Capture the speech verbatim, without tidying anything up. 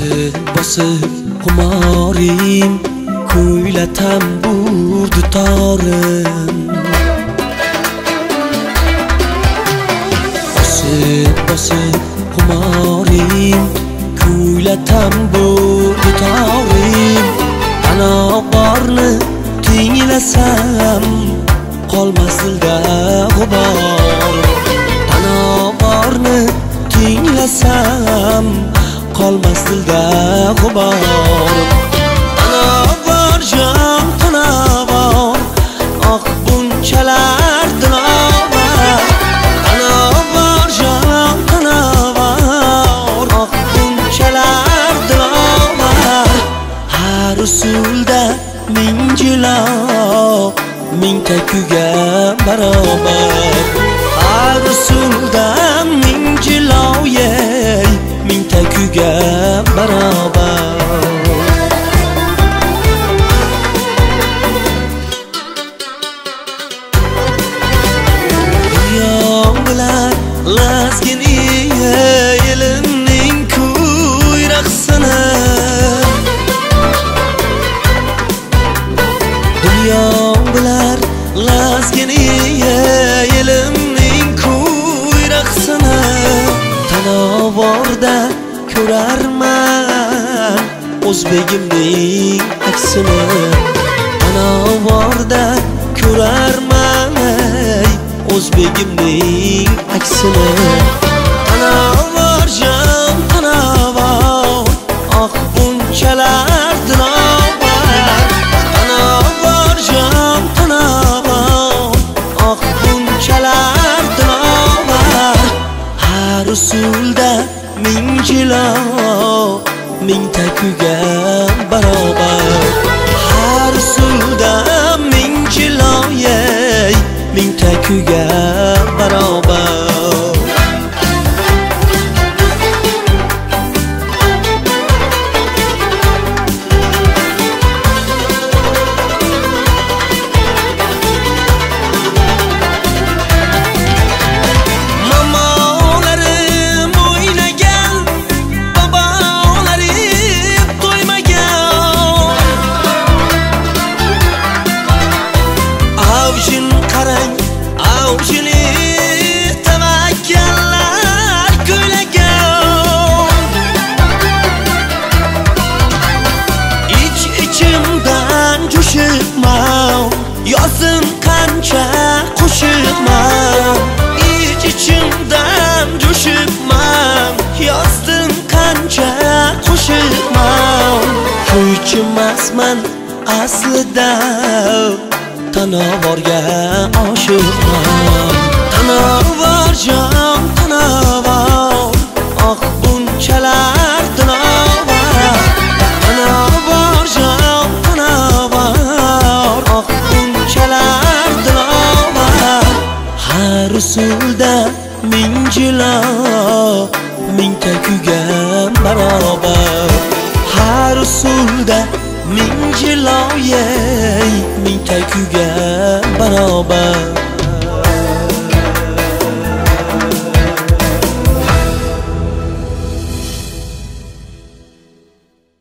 bosib bosib xumorim ko'ylatam bu dutorim bosib bosib xumorim ko'ylatam bu dutorim ana borni tinglasam qolmas dilda g'ubor ana borni tinglasam qolmas dilda g'ubor ana bor jon ana bor oq bunchalar dilovar ana bor jon ana bor oq bunchalar dilovar har usulda ming jilo mingta kuyga barobar har usulda ming jilo yey mingta kuyga barobar dunyom bilan lazgini elimning kuyraqsini dunyom bilan lazgini elimning kuyraqsini tanovorda ko'rarman o'zbegimning aksini tanovorda ko'rarman o'zbegimning aksini tanavor jon tanavor oq bunchalar dilovar tanavor jon tanavor oq bunchalar dilovar har usulda ming jilo mingta kuyga barobar har usulda ming jilo yey mingta kuyga barobar yozim qancha qo'shiqman ich ichimdan jo'shibman yozdim qancha qo'shiqman kuychimasman aslida tanovorga oshiqman tanovor jon tanovor oq bunchalar dilovar tanovor jon tanovor oq bunchalar dilovar har usulda ming jilo mingta kuyga